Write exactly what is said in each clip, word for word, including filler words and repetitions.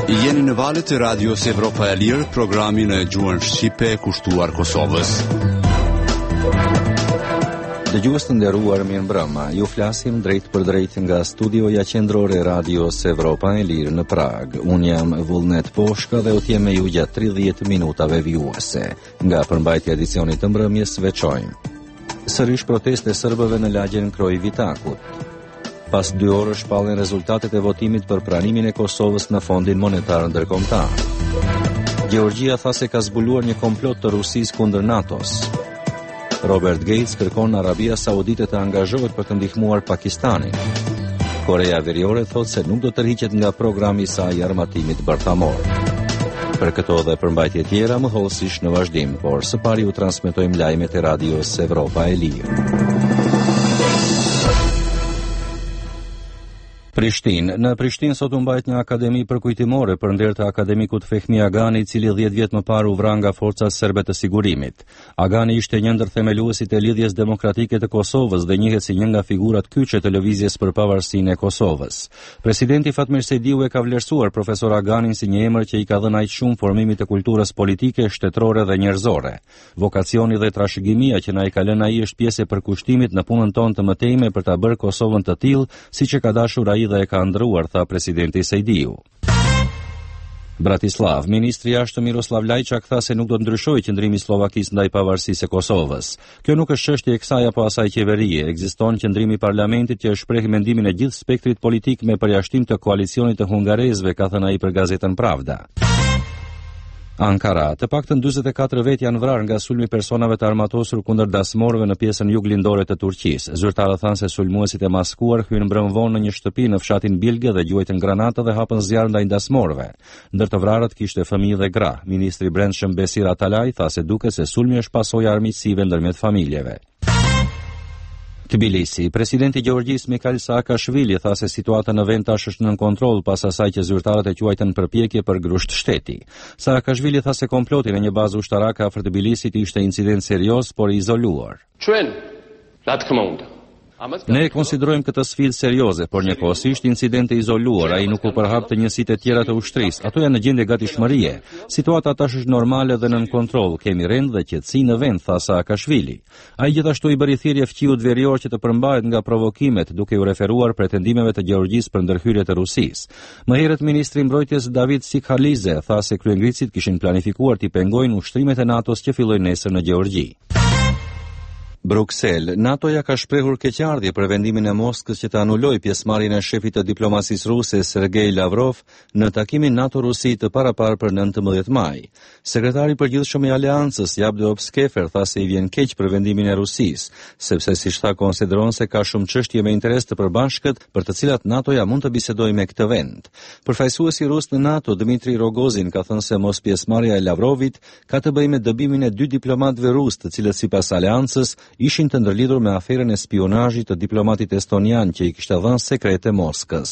Jeni në valët e Radios Evropa e Lirë, programin e gjuhën shqipe kushtuar Kosovës. Dëgjues të nderuar, mirëmbrëma. Ju flasim drejt për drejt nga studioja qendrore e Radios Evropa e Lirë në Prag. Unë jam Vullnet Poshka dhe u t'jem me ju gjatë tridhjetë minutave vijuese. Nga përmbajtja e edicionit të mbrëmjes veçojmë. Sërish proteste serbëve në lagjen Kroj Vitakut. Pas dy orësh shpallen rezultatet e votimit për pranimin e Kosovës në Fondin Monetar Ndërkombëtar. Gjeorgjia tha se ka zbuluar një komplot të Rusisë kundër NATO-s. Robert Gates kërkon Arabia Saudite të angazhohet për të ndihmuar Pakistanin. Korea Veriore thot se nuk do të tërhiqet nga programi i saj i armatimit bërthamor. Për këto dhe përmbajtje tjera më hollësisht në vazhdim, por së pari u transmetojmë lajmet e Radios Evropa e Lirë. Prishtinë. Në Prishtinë sot u mbajt një akademi përkujtimore për nder të akademikut Fehmi Agani, i cili dhjetë vjet më parë u vra nga forcat serbe të sigurimit. Agani ishte një ndër themeluesit e lidhjes demokratike të Kosovës dhe njihet si një nga figurat kyçe të lëvizjes për pavarësinë e Kosovës. Presidenti Fatmir Sejdiu e ka vlerësuar profesor Aganin si një emër që i ka dhënë aq shumë formimit të kulturës politike, shtetërore dhe njerëzore. Vokacioni dhe trashëgimia që na i ka lënë ai është pjesë e përkushtimit në punën tonë të mëtejme për ta bërë Kosovën të tillë siç e ka dashur ai dhe e ka ndruar, tha presidenti Sejdiu. Bratislav. Ministri i Jashtëm Miroslav Lajçak tha se nuk do të ndryshojë qëndrimi i Slovakisë ndaj pavarësisë së Kosovës. Kjo nuk është çështje e kësaj apo asaj qeverie. Ekziston qëndrimi i parlamentit që shpreh mendimin e gjithë spektrit politik me përjashtim të koalicionit të hungarezëve, ka thënë ai për gazetën Pravda. Ankara. Të paktën njëzet e katër vet janë vrarë nga sulmi personave të armatosur kundër dasmorëve në pjesën juglindore të Turqisë. Zyrtarët thanë se sulmuesit e maskuar hyn mbrëm vonë në një shtëpi në fshatin Bilge dhe gjuajtën granata dhe hapën zjarr ndaj dasmorëve. Ndër të vrarët kishte fëmijë dhe gra. Ministri i Brendshëm Besir Atalaj tha se duket se sulmi është pasojë e armiqësive ndërmjet familjeve. Tbilisi. Presidenti i Gjeorgjisë Mikhail Saakashvili tha se situata në vend tash është nën kontroll pas asaj që zyrtarët e quajtën përpjekje për grusht shteti. Saakashvili tha se komploti në një bazë ushtarake afër Tbilisit ishte incident serioz por i izoluar. Ne e konsiderojmë këtë sfidë serioze, por njëkohësisht incidente izoluar, ai nuk u përhap të njësitë e tjera të ushtrisë. Ato janë në gjendje gatishmërie. Situata tash është normale dhe nën kontroll. Kemi rend dhe qetësi në vend, tha Saakashvili. Ai gjithashtu i bëri thirrje fqiut verior që të përmbahet nga provokimet, duke u referuar pretendimeve të Gjeorgjisë për ndërhyrje të Rusisë. Më herët ministri i mbrojtjes David Sikhalize tha se kryengritësit kishin planifikuar t'i pengojnë ushtrimet e NATO-s që fillojnë nesër në Gjeorgji. Bruksel. NATO-ja ka shprehur keqardhje për vendimin e Moskës që të anulojë pjesëmarrjen e shefit të diplomacisë ruse Sergej Lavrov në takimin NATO-Rusi të paraparë për nëntëmbëdhjetë maj. Sekretari i përgjithshëm i aleancës Jabdo Obskefer tha se i vjen keq për vendimin e Rusisë, sepse siç tha konsideron se ka shumë çështje me interes të përbashkët për të cilat NATO-ja mund të bisedojë me këtë vend. Përfaqësuesi rus në NATO Dmitri Rogozin ka thënë se mos pjesëmarrja e Lavrovit ka të bëjë me dëbimin e dy diplomatëve rus, të cilët sipas aleancës ishin të ndërlidhur me aferën e spionazhit të diplomatit estonian që i kishte dhënë sekrete Moskës.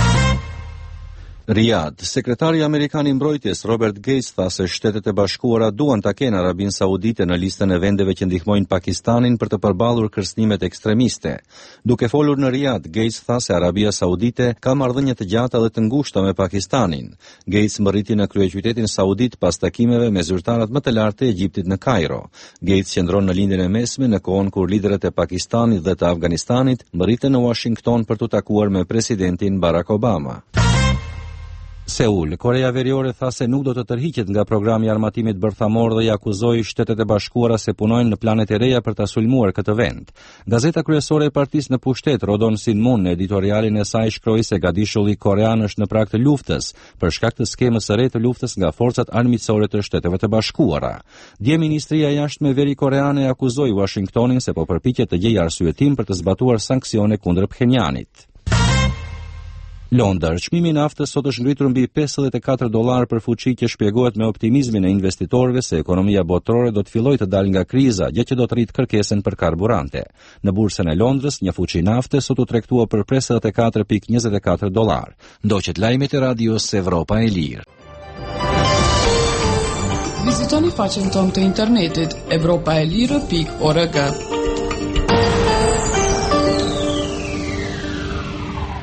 Riyadh. Sekretari amerikan i mbrojtjes Robert Gates tha se Shtetet e Bashkuara duan ta kenë Arabinë Saudite në listën e vendeve që ndihmojnë Pakistanin për të përballur kërcënimet ekstremiste. Duke folur në Riyadh, Gates tha se Arabia Saudite ka marrëdhënie të gjata dhe të ngushta me Pakistanin. Gates mbërriti në kryeqytetin saudit pas takimeve me zyrtarët më të lartë të Egjiptit në Kairo. Gates qëndron në lindjen e mesme në kohën kur liderët e Pakistanit dhe të Afganistanit mbërriten në Washington për të takuar me presidentin Barack Obama. Seul. Korea Veriore tha se nuk do të tërhiqet nga programi i armatimit bërthamor dhe i akuzoi Shtetet e Bashkuara se punojnë në planet e reja për ta sulmuar këtë vend. Gazeta kryesore e partisë në pushtet, Rodon Sinmun, në editorialin e saj shkroi se gadishulli korean është në prag të luftës për shkak të skemës së re të luftës nga forcat armiqësore të Shteteve të Bashkuara. Dje ministria e jashtme veri koreane akuzoi Washingtonin se po përpiqet të gjejë arsyetim për të zbatuar sanksione kundër Phenjanit. Londër. Çmimi i naftës sot është ngritur mbi pesëdhjetë e katër dollar për fuqi që shpjegohet me optimizmin e investitorëve se ekonomia botërore do të fillojë të dalë nga kriza, gjë që do të rritë kërkesën për karburante. Në bursën e Londrës, një fuqi nafte sot u tregtua për pesëdhjetë e katër pikë njëzet e katër dollar. Ndoqet lajmet e Radios Evropa e Lirë. Vizitoni faqen tonë të internetit evropaelire pikë org.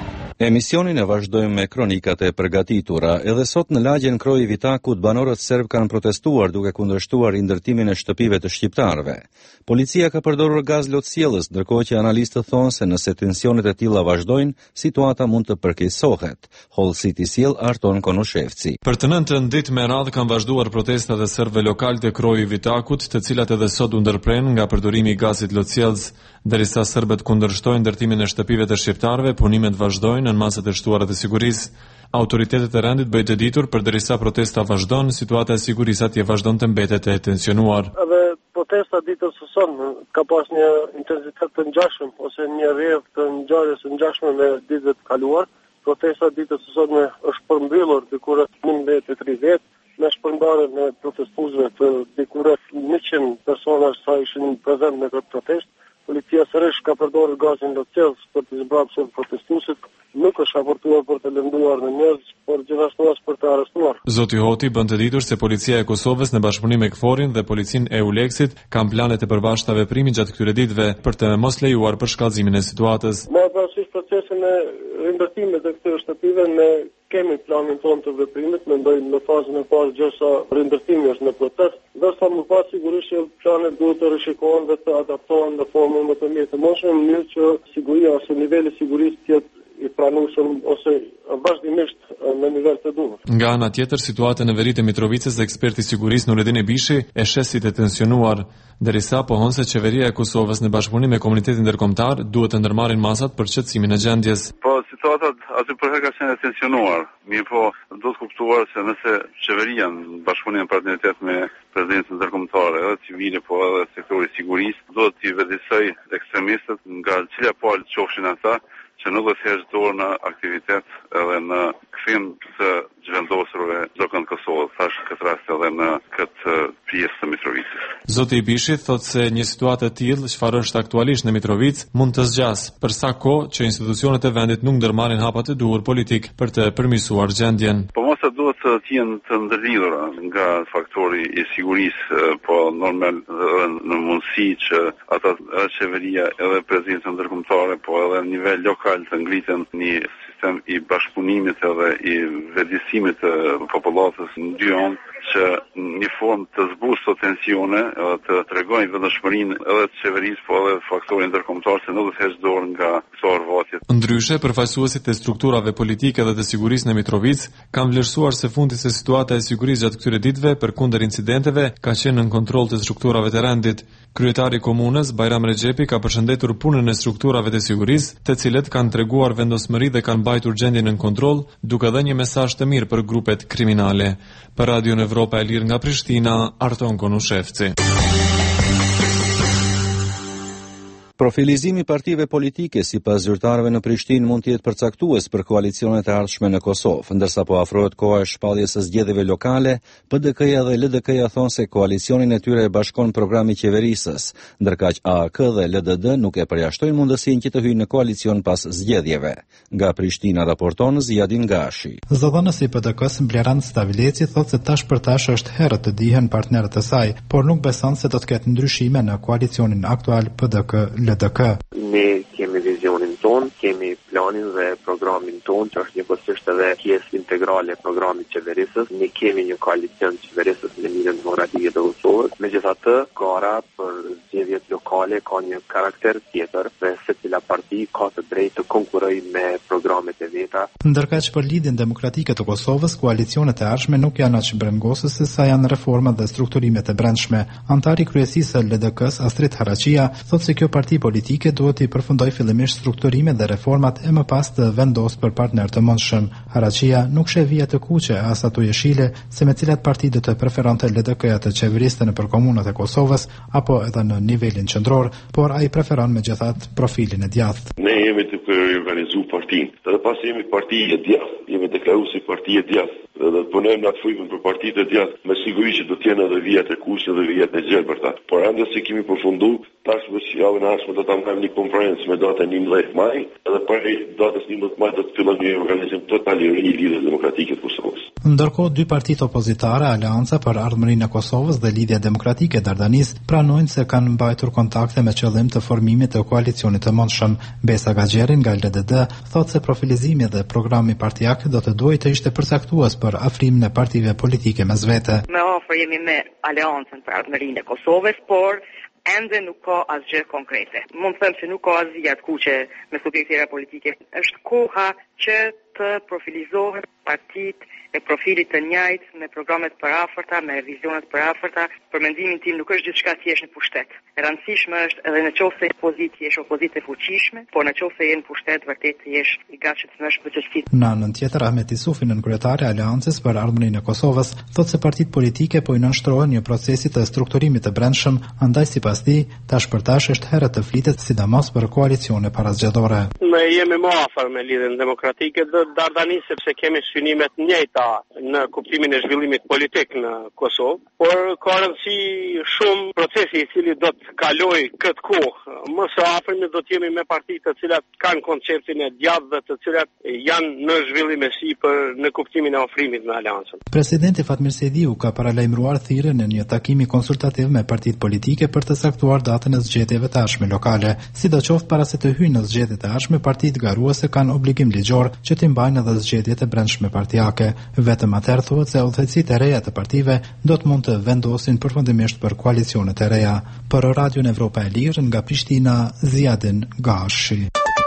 Emisionin e vazhdojmë me kronikat e përgatitura. Edhe sot në lagjen Kroi Vitakut banorët serb kanë protestuar duke kundërshtuar indërtimin e shtëpive të shqiptarëve. Policia ka përdorur gaz lotësjellës, ndërkohë që analistët thonë se nëse tensionet e tilla vazhdojnë, situata mund të përkeqësohet. Hall City sjell Arton Konushevci. Për të nëntën ditë me radhë kanë vazhduar protestat e serbëve lokal të Kroi Vitakut, të cilat edhe sot u ndërpren nga përdorimi i gazit lotësjellës. Derisa serbët kundërshtojnë ndërtimin e shtëpive të shqiptarëve, punimet vazhdojnë në masat e shtuara të sigurisë. Autoritetet e rendit bëjnë të ditur përdërisa protesta vazhdon, situata e sigurisë atje vazhdon të mbetet e tensionuar. Edhe protesta ditës së sotme ka pas një intensitet të ngjashëm ose një rrjedhë të ngjarjes së ngjashme me ditët e kaluar. Protesta ditës së sotme është përmbyllur diku rreth njëmbëdhjetë e tridhjetë me shpërndarjen e protestuesve të diku rreth njëqind personash sa ishin prezent në këtë protestë. Policia sërish ka përdorur gazin lotësjellës për të zbrapsur protestuesit, nuk është raportuar për të lënduar në njerëz, por gjithashtu as për të arrestuar. Zoti Hoti bën të ditur se policia e Kosovës në bashkëpunim me KFOR-in dhe policinë e EULEX-it kanë plane të përvashta veprimi gjatë këtyre ditëve për të mos lejuar përshkallëzimin e situatës. Me parasysh procesin e rindërtimit të këtyre shtëpive, ne kemi planin tonë të veprimit, mendoj në fazën e parë gjësa rindërtimi është në proces, ndërsa më pas sigurisht që planet duhet të rishikohen dhe të adaptohen në formën më të mirë të mundshme, në mënyrë që siguria ose niveli i sigurisë të jetë i pranueshëm ose vazhdimisht në nivel të duhur. Nga ana tjetër, situata në veri të Mitrovicës dhe eksperti i sigurisë Nureddin Ebishi e sheh si të tensionuar, derisa pohon se qeveria e Kosovës në bashkëpunim me komunitetin ndërkombëtar duhet të ndërmarrin masat për qetësimin e gjendjes. Po situata aty për herë ka qenë e tensionuar, mirë po do të kuptuar se nëse qeveria në bashkëpunim partneritet me prezencën ndërkombëtare edhe civile po edhe sektori i sigurisë do të vëdësoj ekstremistët nga cila palë qofshin ata që nuk do të heqë dorë në aktivitet edhe në kthim të zhvendosurve zokën Kosovës, thash këtë rast edhe në këtë pjesë të Mitrovicës. Zoti Ibishi thotë se një situatë e tillë, çfarë është aktualisht në Mitrovicë, mund të zgjasë, për sa kohë që institucionet e vendit nuk ndërmarrin hapa të duhur politik për të përmirësuar gjendjen. Po mos duhet të jenë të ndërlidhura nga faktori i sigurisë, po normal edhe në mundësi që ata edhe qeveria edhe prezencë ndërkombëtare, po edhe në nivel lokal të ngriten një sistem i bashkëpunimit edhe i vëdësimit të popullatës në dy anë, që një formë të zbusë të tensione edhe të tregojnë vendëshmërinë edhe të qeverisë, po edhe faktorin ndërkombëtar se nuk do të heqë dorë nga këto arvatje. Ndryshe, përfaqësuesit e strukturave politike dhe të sigurisë në Mitrovicë kanë vlerësuar se fundi se situata e sigurisë gjatë këtyre ditëve përkundër incidenteve ka qenë në kontroll të strukturave të rendit. Kryetari i komunës, Bajram Rexhepi, ka përshëndetur punën e strukturave të sigurisë, të cilët kanë treguar vendosmëri dhe kanë mbajtur gjendjen në kontroll, duke dhënë një mesazh të mirë për grupet kriminale. Për Radio Evropa e Lirë nga Prishtina, Arton Konushevci. Profilizimi i partive politike sipas zyrtarëve në Prishtinë mund të jetë përcaktues për koalicionet e ardhshme në Kosovë, ndërsa po afrohet koha e shpalljes së zgjedhjeve lokale, P D K-ja dhe L D K-ja thonë se koalicionin e tyre e bashkon programi qeverisës, ndërkaq A A K dhe L D D nuk e përjashtojnë mundësinë që të hyjnë në koalicion pas zgjedhjeve. Nga Prishtina raporton Zjadin Gashi. Zëdhënësi i P D K-s Blerand Stavileci thotë se tash për tash është herët të dihen partnerët e saj, por nuk beson se do të ketë ndryshime në koalicionin aktual P D K L D K. Ne kemi vizionin ton, kemi planin dhe programin ton, që është njëkohësisht edhe pjesë integrale e programit qeverisës. Ne kemi një koalicion qeverisës në Ligjin Demokratike të Kosovës. Megjithatë, gara për zgjedhjet lokale ka një karakter tjetër, dhe secila parti ka të drejtë të konkurrojë me programet e veta. Ndërkaq për Lidhjen Demokratike të Kosovës, koalicionet e ardhshme nuk janë aq brengosëse sa janë reformat dhe strukturimet e brendshme. Antari kryesisë së L D K-s, Astrid Haraçia, thotë se kjo parti politike duhet të përfundoj fillimisht strukturimet dhe reformat e më pas të vendosë për partner të mundshëm. Haraçia nuk sheh vija të kuqe as ato jeshile se me cilat parti do të preferonte L D K-ja të qeveriste në për komunat e Kosovës apo edhe në nivelin qendror, por ai preferon megjithatë profilin e djathtë. Ne jemi të organizuar partinë, dhe pas jemi parti e djathtë, jemi deklaruar si parti e djathtë. Dhe të punojmë në atë frymën për partitë e djathtë, me siguri që do të jenë edhe vijat e kuqe dhe vijat e gjelbërta. Por ende se kemi përfunduar, tashmë që javën e ardhshme do ta marrim një konferencë me datën njëmbëdhjetë maj, edhe për datën njëmbëdhjetë maj do të fillojë një organizim total i ri i Lidhjes Demokratike të Kosovës. Ndërkohë, dy partitë opozitare, Aleanca për Ardhmërinë e Kosovës dhe Lidhja Demokratike e Dardanis, pranojnë se kanë mbajtur kontakte me qëllim të formimit të koalicionit të mundshëm. Besa Gaxheri nga L D D thotë se profilizimi dhe programi partijak do të duhej të ishte përcaktues për afrimin e partive politike mes vete. Me afër jemi me Aleancën për Ardhmërinë e Kosovës, por ende nuk ka asgjë konkrete. Mund të them se nuk ka asgjë të kuqe me subjekte politike. Është koha që të profilizohen partitë e profilit të njëjtë, me programet përafërta, me vizionet përafërta. Për mendimin tim nuk është gjithçka thjesht në pushtet. E rëndësishme është edhe në qoftë se opozitë jesh opozitë e fuqishme, por në qoftë se je në pushtet vërtet të jesh i gatshëm në përgjegjësi. Në anën tjetër, Ahmet Isufi, nën kryetari i Aleancës për Ardhmërinë e Kosovës, thotë se partitë politike po i nënshtrohen një procesi të strukturimit të brendshëm, andaj sipas tij, tash për tash është herë të flitet sidomos për koalicione parazgjedhore. Ne jemi më afër me Lidhjen Demokratike të Dardanis sepse kemi synimet të njëjta në kuptimin e zhvillimit politik në Kosovë, por ka rëndësi shumë procesi i cili do të kalojë këtë kohë. Më së afërmi do të jemi me partitë të cilat kanë konceptin e djathtë dhe të cilat janë në zhvillim e sipër në kuptimin e ofrimit në Aleancën. Presidenti Fatmir Sejdiu ka paralajmëruar thirrjen në një takimi konsultativ me partitë politike për të caktuar datën e zgjedhjeve të ardhshme lokale. Sidoqoftë, para se të hyjnë në zgjedhjet e ardhshme, partitë garuese kanë obligim ligjor që të mbajnë edhe zgjedhjet e brendshme partijake. Vetëm atëherë thuhet se udhëheqësitë e reja të partive do të mund të vendosin përfundimisht për koalicionet e reja. Për Radion Evropa e Lirë nga Prishtina, Ziadin Gashi.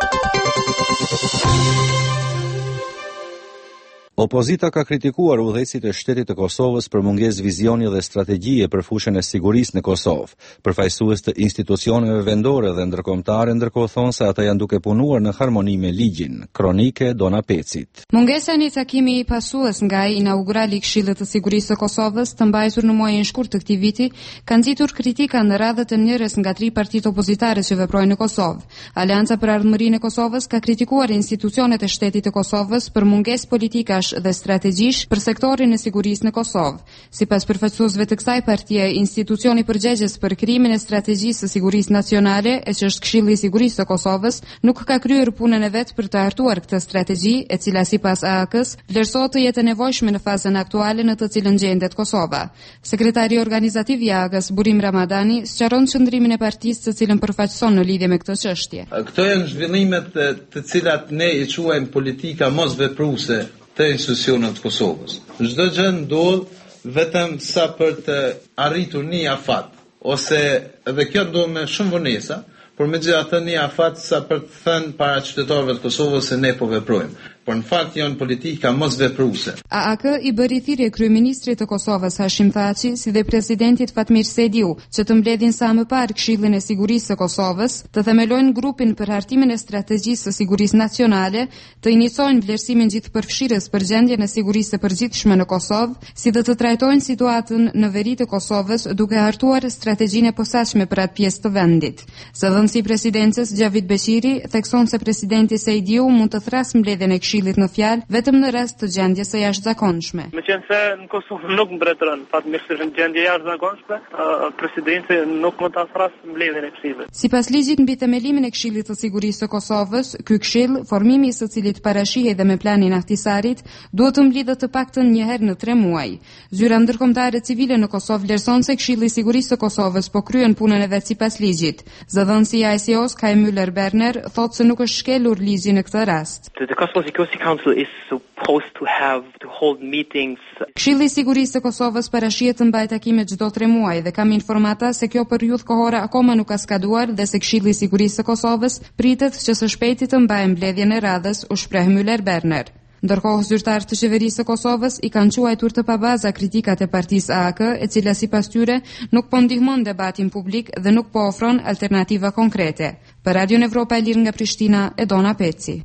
Opozita ka kritikuar udhëheqësit e shtetit të Kosovës për mungesë vizioni dhe strategjie për fushën e sigurisë në Kosovë. Përfaqësues të institucioneve vendore dhe ndërkombëtare ndërkohë thonë se ata janë duke punuar në harmoni me ligjin. Kronike Dona Pecit. Mungesa e një takimi i pasues nga inaugurali i Këshillit të Sigurisë së Kosovës, të mbajtur në muajin shkurt të këtij viti, ka nxitur kritika në radhë të njerëz nga tri partitë opozitare që veprojnë në Kosovë. Aleanca për Ardhmërinë e Kosovës ka kritikuar institucionet e shtetit të Kosovës për mungesë politike dhe strategjish për sektorin e sigurisë në Kosovë. Sipas përfaqësuesve të kësaj partie, institucioni përgjegjës për krimin e strategjisë së sigurisë nacionale, e që është Këshilli i Sigurisë së Kosovës, nuk ka kryer punën e vet për të hartuar këtë strategji, e cila sipas A A K-s vlerësohet të jetë e nevojshme në fazën aktuale në të cilën gjendet Kosova. Sekretari organizativ i A A K-s, Burim Ramadani, sqaron qëndrimin e partisë së cilën përfaqëson në lidhje me këtë çështje. Këto janë zhvillimet të cilat ne i quajmë politika mosvepruese të institucionet të Kosovës. Çdo gjë ndodh vetëm sa për të arritur një afat, ose edhe kjo ndodh me shumë vonesa, por megjithatë një afat sa për të thënë para qytetarëve të Kosovës se ne po veprojmë. Por në fakt janë politika mosvepruese. A A K i bëri thirrje kryeministrit të Kosovës Hashim Thaçi si dhe presidentit Fatmir Sejdiu që të mbledhin sa më parë Këshillin e Sigurisë së Kosovës, të themelojnë grupin për hartimin e strategjisë së sigurisë nacionale, të iniciojnë vlerësimin gjithëpërfshirës për gjendjen e sigurisë së përgjithshme në Kosovë, si dhe të trajtojnë situatën në veri të Kosovës duke hartuar strategjinë e posaçme për atë pjesë të vendit. Zëdhënësi i presidencës Xhavid Beshiri thekson se presidenti Sejdiu mund të thrasë mbledhjen e Këshillit në fjalë vetëm në rast të gjendjes së jashtëzakonshme. Meqense në Kosovë nuk mbretëron fatmirësisht në gjendje jashtëzakonshme, presidenti nuk mund ta thrasë mbledhjen e Këshillit. Sipas ligjit mbi themelimin e Këshillit të Sigurisë së Kosovës, ky këshill, formimi i së cilit parashihej dhe me planin Ahtisarit, duhet të mblidhet të paktën një herë në tre muaj. Zyra ndërkombëtare civile në Kosovë vlerëson se Këshilli i Sigurisë së Kosovës po kryen punën e vet sipas ligjit. Zëdhënësi i I C O-s Kai Müller-Berner thotë se nuk është shkelur ligji në këtë rast. Security Council is supposed to have to hold meetings. Këshilli i Sigurisë së Kosovës parashihet të mbajë takime çdo tre muaj dhe kam informata se kjo periudhë kohore akoma nuk ka skaduar dhe se Këshilli i Sigurisë së Kosovës pritet që së shpejti të mbajë mbledhjen e radhës, u shpreh Müller-Berner. Ndërkohë, zyrtarët të qeverisë së Kosovës i kanë quajtur të pabaza kritikat e partisë A A K, e cila sipas tyre nuk po ndihmon debatin publik dhe nuk po ofron alternativa konkrete. Për Radion Evropa e Lirë nga Prishtina, Edona Peci.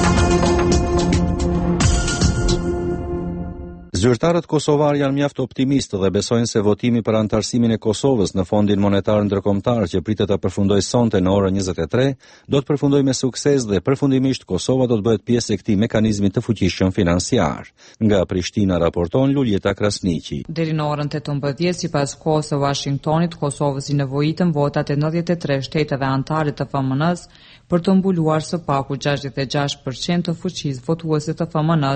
Zyrtarët kosovar janë mjaft optimistë dhe besojnë se votimi për antarësimin e Kosovës në Fondin Monetar Ndërkombëtar që pritet të përfundojë sonte në orën njëzet e tre, do të përfundojë me sukses dhe përfundimisht Kosova do të bëhet pjesë e këtij mekanizmi të fuqishëm financiar. Nga Prishtina raporton Luljeta Krasniqi. Deri në orën tetëmbëdhjetë, sipas kohës së Washingtonit, Kosovës i nevojitën votat e nëntëdhjetë e tre shteteve anëtare të F M N-s për të mbuluar së paku gjashtëdhjetë e gjashtë përqind të fuqisë votuese të F M N-s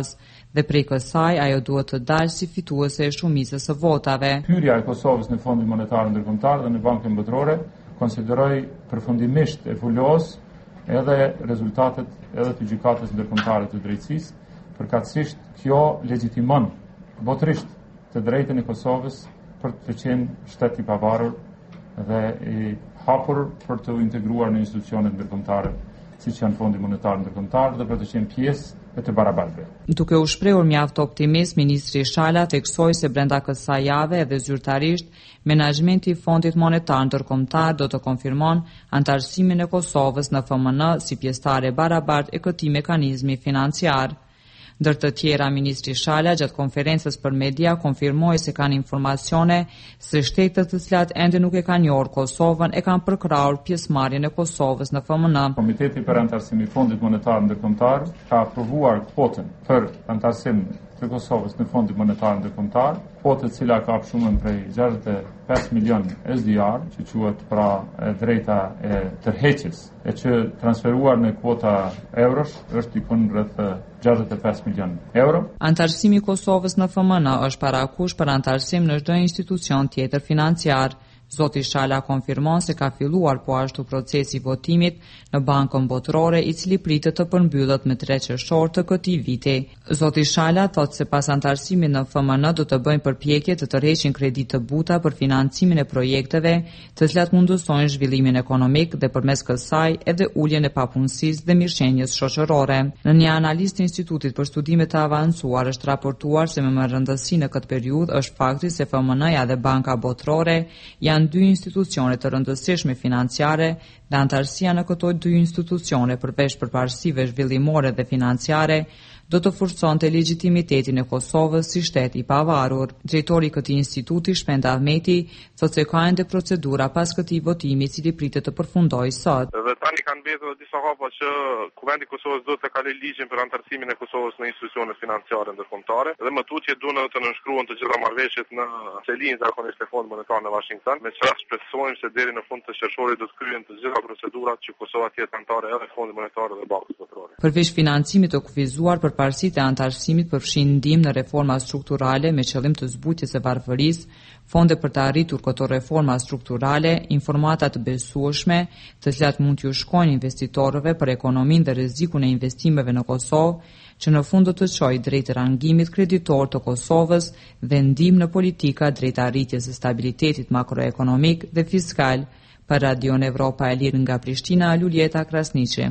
dhe prej kësaj ajo duhet të dalë si fituese e shumicës së votave. Hyrja e Kosovës në Fondin Monetar Ndërkombëtar dhe në Bankën Botërore konsideroi përfundimisht e fulos edhe rezultatet edhe të gjykatës ndërkombëtare të drejtësisë, përkatësisht kjo legjitimon botërisht të drejtën e Kosovës për të qenë shtet i pavarur dhe i hapur për të integruar në institucionet ndërkombëtare, siç janë Fondi Monetar Ndërkombëtar, dhe për të qenë pjesë e të barabartëve. Duke u shprehur mjaft optimist, ministri Shala theksoi se brenda kësaj jave edhe zyrtarisht menaxhmenti i Fondit Monetar Ndërkombëtar do të konfirmon antarësimin e Kosovës në F M N si pjesëtare barabartë e këtij mekanizmi financiar. Ndër të tjera, ministri Shala gjatë konferencës për media konfirmoi se kanë informacione se shtetet të cilat ende nuk e kanë njohur Kosovën e kanë përkrahur pjesëmarrjen e Kosovës në F M N. Komiteti për antarësim i Fondit Monetar Ndërkombëtar ka aprovuar kvotën për antarësim të Kosovës në Fondin Monetar Ndërkombëtar, kvotë e cila ka hapshumën prej gjashtëdhjetë e pesë milion S D R, që quhet pra e drejta e tërheqjes, e që transferuar në kvota eurosh është dikon rreth gjashtëdhjetë e pesë milion euro. Antarësimi i Kosovës në F M N është parakush për antarësim në çdo institucion tjetër financiar. Zoti Shala konfirmon se ka filluar po ashtu procesi votimit në Bankën Botërore, i cili pritet të përmbyllet me tre qershor të këtij viti. Zoti Shala thotë se pas antarësimit në F M N do të bëjnë përpjekje të tërheqin kredi të buta për financimin e projekteve, të cilat mundësojnë zhvillimin ekonomik dhe përmes kësaj edhe uljen e papunësisë dhe mirëqenies shoqërore. Në një analizë të Institutit për Studime të Avancuar është raportuar se më me rëndësi në këtë periudhë është fakti se F M N-ja dhe Banka Botërore janë janë dy institucione të rëndësishme financiare dhe antarësia në këto dy institucione përveç përparësive zhvillimore dhe financiare do të forconte legjitimitetin e Kosovës si shtet i pavarur. Drejtori i këtij instituti, Shpend Ahmeti, thotë se ka ende procedura pas këtij votimi i cili pritet të përfundojë sot. Dhe tani kanë mbetur disa hapa që Kuvendi i Kosovës do të kalojë ligjin për antarësimin e Kosovës në institucione financiare ndërkombëtare dhe më tutje duan të nënshkruan të gjitha marrëveshjet në Celin zakonisht e Fondit Monetar në Washington, me çfarë shpresojmë se deri në fund të qershorit do të kryen të gjitha procedurat që Kosova të jetë anëtare edhe Fondit Monetar dhe Bankës Botërore. Përveç financimit të kufizuar për parësitë e antarësimit përfshin ndihmë në reforma strukturale me qëllim të zbutjes së varfërisë, fonde për të arritur këto reforma strukturale, informata të besueshme, të cilat mund t'ju shkojnë investitorëve për ekonominë dhe rrezikun e investimeve në Kosovë, që në fund do të çojë drejt rangimit kreditor të Kosovës dhe ndihmë në politika drejt arritjes së stabilitetit makroekonomik dhe fiskal. Për Radion Evropa e Lirë nga Prishtina, Luljeta Krasniqi.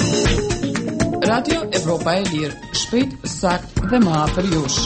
Radio Evropa e Lirë, shpejt, sakt dhe më afër jush.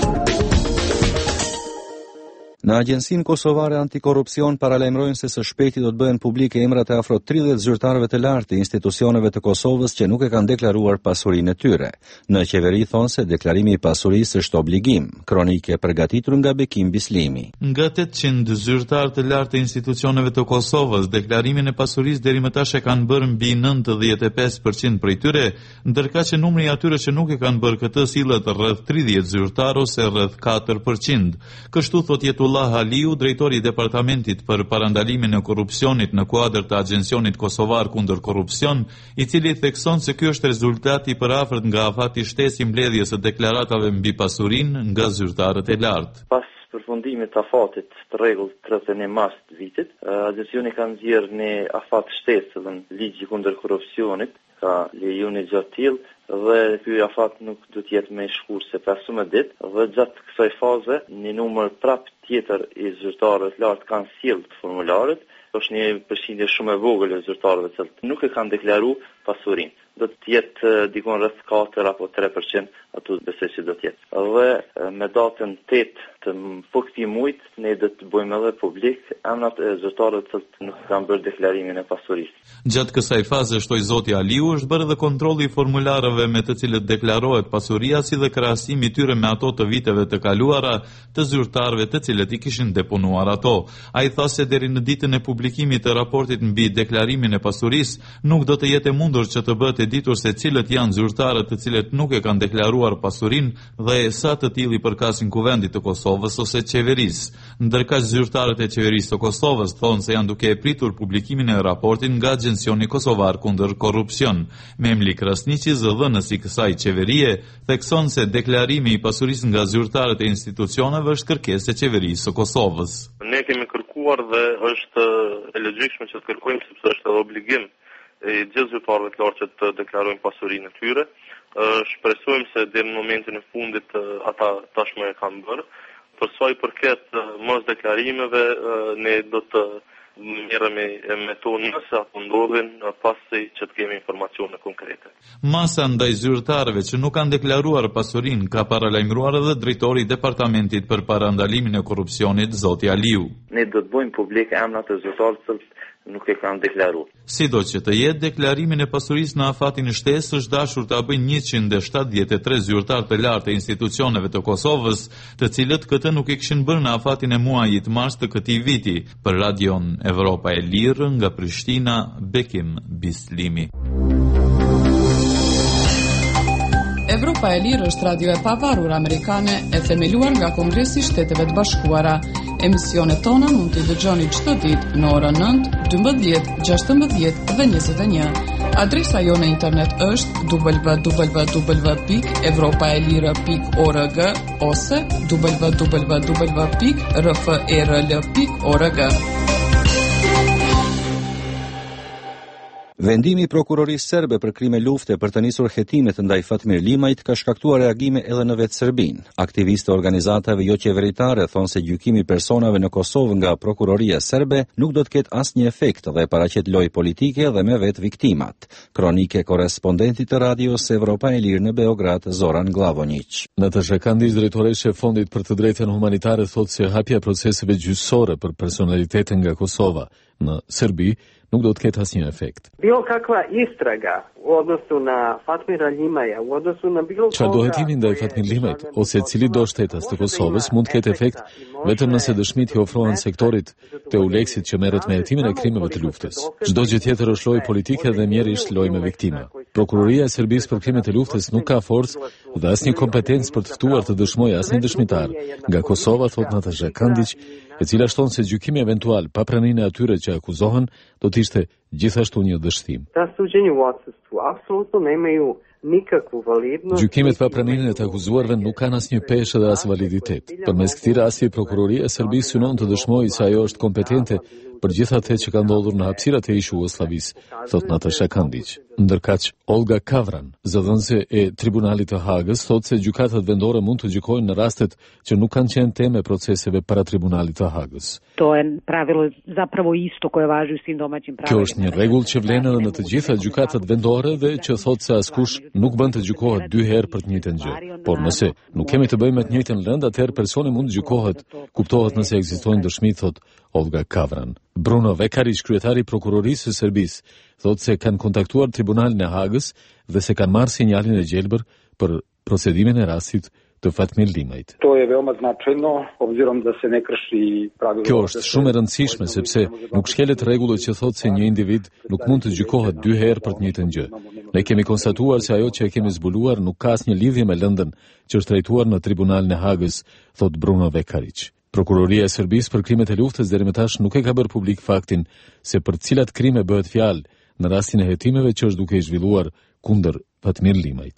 Në Agjencinë Kosovare Antikorrupsion paralajmërojnë se së shpejti do të bëhen publike emrat e afro tridhjetë zyrtarëve të lartë të institucioneve të Kosovës që nuk e kanë deklaruar pasurinë e tyre. Në qeveri thonë se deklarimi i pasurisë është obligim. Kronike përgatitur nga Bekim Bislimi. Nga tetëqind zyrtarë të lartë të institucioneve të Kosovës, deklarimin e pasurisë deri më tash e kanë bërë mbi nëntëdhjetë e pesë përqind prej tyre, ndërka që numri i atyre që nuk e kanë bërë këtë sillet rreth tridhjetë zyrtarë ose rreth katër përqind. Kështu thotë Jetullah Haliu, drejtori i Departamentit për parandalimin e korrupsionit në kuadër të Agjencionit Kosovar kundër korrupsion, i cili thekson se ky është rezultati i përafërt nga afati shtesë i mbledhjes së deklaratave mbi pasurinë nga zyrtarët e lartë. Pas përfundimit të afatit të rregullt tridhjetë e një mars të vitit, Agjencioni ka nxjerrë një afat shtesë në ligji kundër korrupsionit, ka leju një gjatë tillë dhe ky afat nuk do të jetë më i shkurtër se pesëmbëdhjetë ditë dhe gjatë kësaj faze një numër prap tjetër i zyrtarëve të lartë kanë sjellë të formularet, është një përqindje shumë e vogël e zyrtarëve që nuk e kanë deklaruar pasurinë. Do të jetë dikon rreth katër apo tre përqind, ato besoj se do të jetë. Dhe me datën tetë të këtij muajit ne do të bëjmë edhe publik emrat e zyrtarëve që nuk kanë bërë deklarimin e pasurisë. Gjatë kësaj faze, shtoi zoti Aliu, është bërë edhe kontrolli i formularëve me të cilët deklarohet pasuria, si dhe krahasimi i tyre me ato të viteve të kaluara të zyrtarëve të cilët i kishin deponuar ato. Ai tha se deri në ditën e publikimit të raportit mbi deklarimin e pasurisë nuk do të jetë e mundur mundur që të bëhet e ditur se cilët janë zyrtarët të cilët nuk e kanë deklaruar pasurinë dhe sa të tillë i përkasin kuvendit të Kosovës ose qeverisë. Ndërkaq zyrtarët e qeverisë të Kosovës thonë se janë duke e pritur publikimin e raportit nga Agjensioni Kosovar kundër korrupsion. Memli Krasniqi, zëdhënës i kësaj qeverie, thekson se deklarimi i pasurisë nga zyrtarët e institucioneve është kërkesë e qeverisë së Kosovës. Ne kemi kërkuar dhe është e logjikshme që të kërkojmë sepse është edhe obligim e gjithë zyrtarëve të lartë që të deklarojnë pasurinë e tyre. Shpresojmë se deri në momentin e fundit ata tashmë e kanë bërë. Për sa i përket mos deklarimeve, ne do të merremi me to nëse ato ndodhin pasi që të kemi informacione konkrete. Masa ndaj zyrtarëve që nuk kanë deklaruar pasurinë ka paralajmëruar edhe drejtori i Departamentit për Parandalimin e Korrupsionit, zoti Aliu. Ne do të bëjmë publik emrat e zyrtarëve që nuk e kanë deklaruar. Sido që të jetë deklarimin e pasurisë në afatin e shtesë është dashur ta bëjnë njëqind e shtatëdhjetë e tre zyrtarë të lartë të institucioneve të Kosovës, të cilët këtë nuk e kishin bërë në afatin e muajit mars të këtij viti. Për Radion Evropa e Lirë nga Prishtina, Bekim Bislimi. Evropa e Lirë është radio e pavarur amerikane e themeluar nga Kongresi i Shteteve të Bashkuara. Emisionet tona mund t'i dëgjoni çdo ditë në orën nëntë, dymbëdhjetë, gjashtëmbëdhjetë dhe njëzet e një. Adresa jo në internet është w w w pikë evropaelire pikë org ose w w w pikë r f e r l pikë org. Vendimi i prokurorisë serbe për krime lufte për të nisur hetimet ndaj Fatmir Limajt ka shkaktuar reagime edhe në vetë Serbinë. Aktivistë e organizatave jo qeveritare thonë se gjykimi i personave në Kosovë nga prokuroria serbe nuk do të ketë asnjë efekt dhe paraqet lojë politike dhe me vetë viktimat. Kronike korrespondentit të radios Evropa e Lirë në Beograd, Zoran Glavonić. Natasha Kandić, drejtoreshe e Fondit për të drejtën humanitare, thotë se hapja e proceseve gjyqësore për personalitete nga Kosova në Serbi nuk do të ketë asnjë efekt. Bilo kakva istraga u odnosu na Fatmira Limaja, u odnosu na bilo koga... Çfarëdo hetimi ndaj Fatmir Limajt ose cili do shtetas të Kosovës mund të ketë efekt vetëm nëse dëshmitë i ofrohen sektorit të Uleksit që merret me hetimin e krimeve të luftës. Çdo gjë tjetër është lojë politike dhe mjerisht lojë me viktima. Prokuroria e Serbisë për krimet e luftës nuk ka forcë dhe asnjë kompetencë për të ftuar të dëshmojë asnjë dëshmitar nga Kosova, thot Natasha Kandić, e cila shton se gjykimi eventual pa praninë e atyre që akuzohen do të ishte gjithashtu një dështim. Ta suđenje u odsustvu apsolutno nemaju nikakvu validnost. Gjykimet pa praninë e të akuzuarve nuk kanë asnjë peshë dhe as validitet. Përmes këtij rasti prokuroria e Serbisë synon të dëshmojë se ajo është kompetente për gjithë atë që ka ndodhur në hapësirat e ish Jugosllavisë, thot Natasha Kandić. Ndërkaq Olga Kavran, zëdhënëse e Tribunalit të Hagës, thotë se gjykatat vendore mund të gjykojnë në rastet që nuk kanë qenë teme proceseve para Tribunalit të Hagës. To je pravilo zapravo isto koje važi u svim domaćim pravilima. Kjo është një rregull që vlen në të gjitha gjykatat vendore dhe që thotë se askush nuk bën të gjykohet dy herë për të njëjtën gjë. Por nëse nuk kemi të bëjmë me të njëjtën lëndë, atëherë personi mund të gjykohet, kuptohet nëse ekzistojnë dëshmi, thot Olga Kavran. Bruno Vekarić, kryetari i prokurorisë së Serbisë, thotë se kanë kontaktuar Tribunalin e Hagës dhe se kanë marrë sinjalin e gjelbër për procedimin e rastit të Fatmir Limajt. To je veoma značajno, obzirom da se ne krši pravilo. Kjo është shumë e rëndësishme sepse nuk shkelet rregullat që thotë se një individ nuk mund të gjykohet dy herë për të njëjtën gjë. Ne kemi konstatuar se ajo që e kemi zbuluar nuk ka asnjë lidhje me lëndën që është trajtuar në Tribunalin e Hagës, thot Bruno Vekarić. Prokuroria e Serbisë për krimet e luftës deri më tash nuk e ka bërë publik faktin se për cilat krime bëhet fjalë në rastin e hetimeve që është duke i zhvilluar kundër Fatmir Limajt.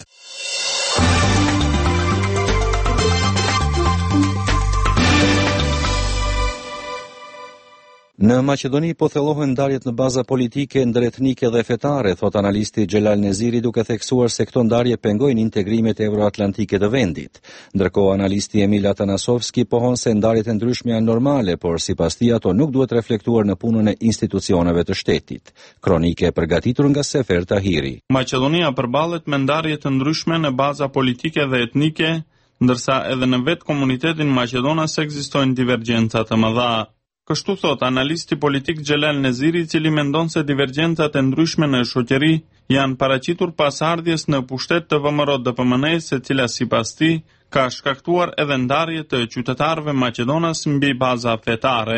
Në Maqedoni po thellohen ndarjet në baza politike, ndëretnike dhe fetare, thot analisti Xhelal Neziri, duke theksuar se këto ndarje pengojnë integrimet euroatlantike të vendit. Ndërkohë analisti Emil Atanasovski pohon se ndarjet e ndryshme janë normale, por sipas tij ato nuk duhet reflektuar në punën e institucioneve të shtetit. Kronike e përgatitur nga Sefer Tahiri. Maqedonia përballet me ndarje të ndryshme në baza politike dhe etnike, ndërsa edhe në vetë komunitetin maqedonas ekzistojnë divergjenca të mëdha. Kështu thot analisti politik Xhelal Neziri, i cili mendon se divergjencat e ndryshme në shoqëri janë paraqitur pas ardhjes në pushtet të V M R O D P M N-s, e cila sipas tij ka shkaktuar edhe ndarje të qytetarëve maqedonas mbi baza fetare.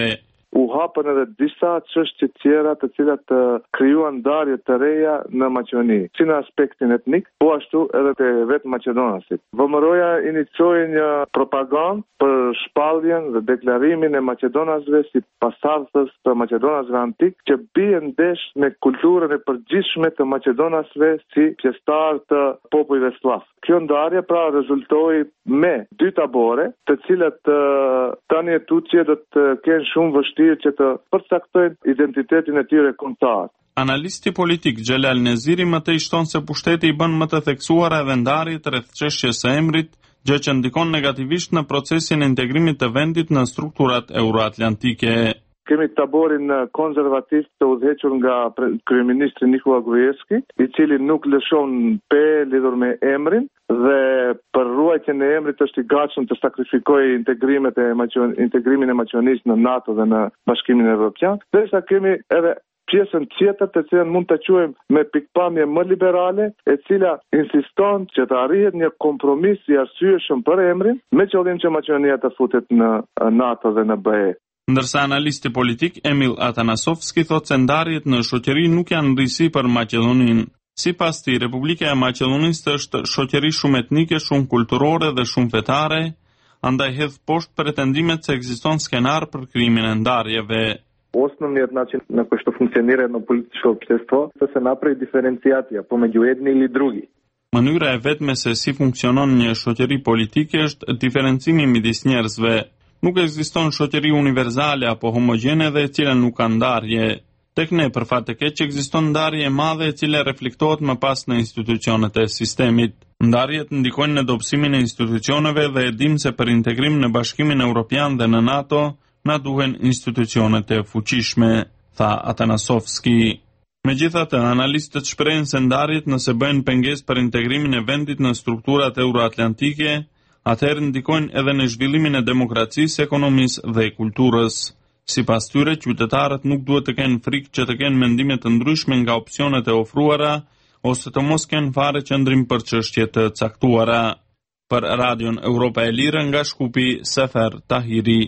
u hapën edhe disa çështje tjera të cilat uh, krijuan ndarje të reja në Maqedoni, si në aspektin etnik, po ashtu edhe te vetë Maqedonasit. V M R-ja inicioi një propagandë për shpalljen dhe deklarimin e maqedonasve si pasardhës të maqedonasve antik që bien ndesh me kulturën e përgjithshme të maqedonasve si pjesëtar të popujve slav. Kjo ndarje pra rezultoi me dy tabore, të cilat uh, tani e tutje do të kenë shumë vështirë që të përcaktojnë identitetin e tyre kombëtar. Analisti politik Xhelal Neziri më tej shton se pushteti i bën më të theksuara edhe ndarjet rreth çështjes së emrit, gjë që ndikon negativisht në procesin e integrimit të vendit në strukturat euroatlantike. Kemi taborin konservativ të udhëhequr nga kryeministri Nikola Gruevski, i cili nuk lëshon pe lidhur me emrin dhe për ruajtjen e emrit është i gatshëm të sakrifikojë integrimet e integrimin e Maqedonisë në NATO dhe në Bashkimin Evropian. Derisa kemi edhe pjesën tjetër të cilën mund të quajmë me pikpamje më liberale, e cila insiston që të arrihet një kompromis i arsyeshëm për emrin, me qëllim që Maqedonia të futet në NATO dhe në B E. Ndërsa analisti politik Emil Atanasovski thotë se ndarjet në shoqëri nuk janë rrisi për Maqedoninë. Sipas tij, Republika e Maqedonisë është shoqëri shumë etnike, shumë kulturore dhe shumë fetare, andaj hedh poshtë pretendimet se ekziston skenar për krijimin e ndarjeve. Основният начин на който функционира едно политическо общество са се направи диференциация помежду едни или други. Mënyra e vetme se si funksionon një shoqëri politike është diferencimi midis njerëzve. Nuk ekziston shoqëri universale apo homogjene dhe e cila nuk ka ndarje. Tek ne për fat të keq ekziston ndarje e madhe e cila reflektohet më pas në institucionet e sistemit. Ndarjet ndikojnë në dobësimin e institucioneve dhe e dim se për integrim në Bashkimin Evropian dhe në NATO na duhen institucionet e fuqishme, tha Atanasovski. Megjithatë, analistët shprehin se ndarjet nëse bëhen pengesë për integrimin e vendit në strukturat euroatlantike, atëherë ndikojnë edhe në zhvillimin e demokracisë, ekonomisë dhe kulturës. Sipas tyre, qytetarët nuk duhet të kenë frikë që të kenë mendime të ndryshme nga opsionet e ofruara ose të mos kenë fare qëndrim për çështje të caktuara. Për Radion Europa e Lirë nga Shkupi, Sefer Tahiri.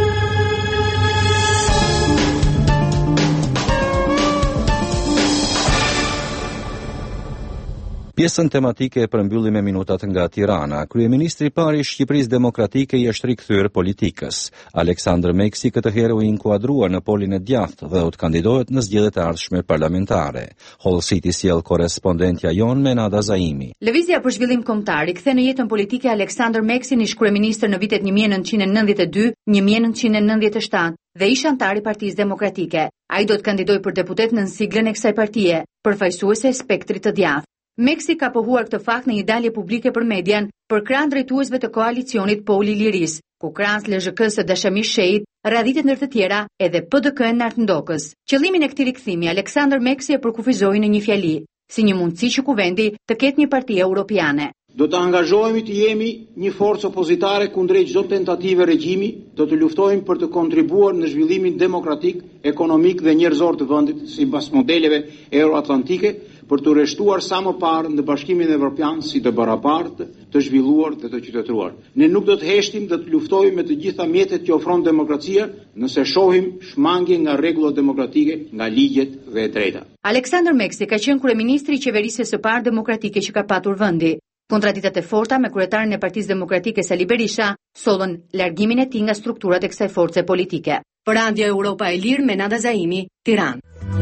Pjesën tematike e përmbyllim me minutat nga Tirana. Kryeministri i parë i Shqipërisë Demokratike i është rikthyer politikës. Aleksandr Meksi këtë herë u inkuadrua në polin e djathtë dhe u të kandidohet në zgjedhjet e ardhshme parlamentare. Hall City sjell korrespondentja jon Menada Zaimi. Lëvizja për zhvillim kombëtar i kthe në jetën politike Aleksandr Meksin, ish kryeministër në vitet një mijë e nëntëqind e nëntëdhjetë e dy - një mijë e nëntëqind e nëntëdhjetë e shtatë dhe ish antar i Partisë Demokratike. Ai do të kandidojë për deputet në siglën e kësaj partie, përfaqësuese e spektrit të djathtë. Meksi ka pohuar këtë fakt në një dalje publike për median për krahun drejtuesve të koalicionit Poli Liris, ku krahas L Z K-s së Dashami Shehit, radhitet ndër të tjera edhe P D K-n Nartëndokës. Qëllimin e këtij rikthimi Aleksandr Meksi e përkufizoi në një fjali, si një mundësi që kuvendi të ketë një parti europiane. Do të angazhohemi të jemi një forcë opozitare kundrejt çdo tentative regjimi, do të luftojmë për të kontribuar në zhvillimin demokratik, ekonomik dhe njerëzor të vendit sipas modeleve euroatlantike, për të rreshtuar sa më parë në Bashkimin Evropian si të barabartë, të zhvilluar dhe të qytetëruar. Ne nuk do të heshtim dhe të luftojmë me të gjitha mjetet që ofron demokracia, nëse shohim shmangje nga rregullat demokratike, nga ligjet dhe e drejta. Aleksandr Meksi ka qenë kryeministri i qeverisë së parë demokratike që ka patur vendi. Kontradiktat e forta me kryetarin e Partisë Demokratike Sali Berisha sollën largimin e tij nga strukturat e kësaj force politike. Për Radio Europa e Lirë, Menada Zaimi, Tiranë.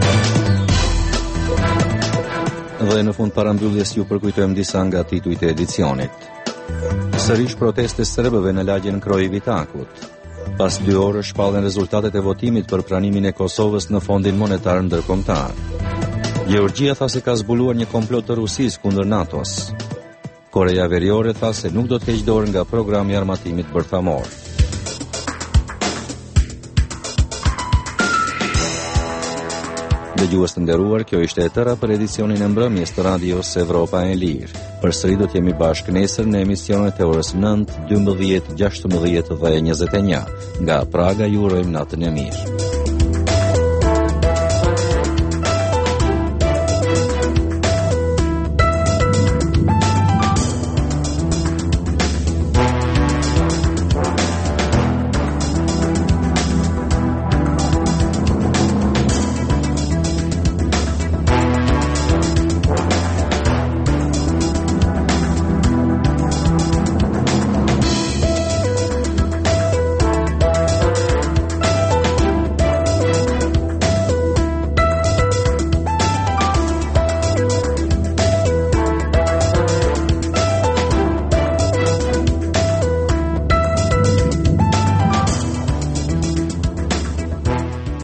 Dhe në fund parambylljes ju përkujtojmë disa nga titujt e edicionit. Sërish proteste serbëve në lagjen Kroivitakut. Pas dy orë shpallen rezultatet e votimit për pranimin e Kosovës në Fondin Monetar Ndërkombëtar. Gjeorgjia tha se ka zbuluar një komplot të Rusisë kundër NATO-s. Korea Veriore tha se nuk do të heqë dorë nga programi i armatimit bërthamor. Dëgjues të nderuar, kjo ishte e tëra për edicionin e mbrëmjes të Radios Evropa e Lirë. Përsëri do të jemi bashkë nesër në emisionet e orës nëntë, dymbëdhjetë, gjashtëmbëdhjetë dhe njëzet e një. Nga Praga ju urojmë natën e mirë.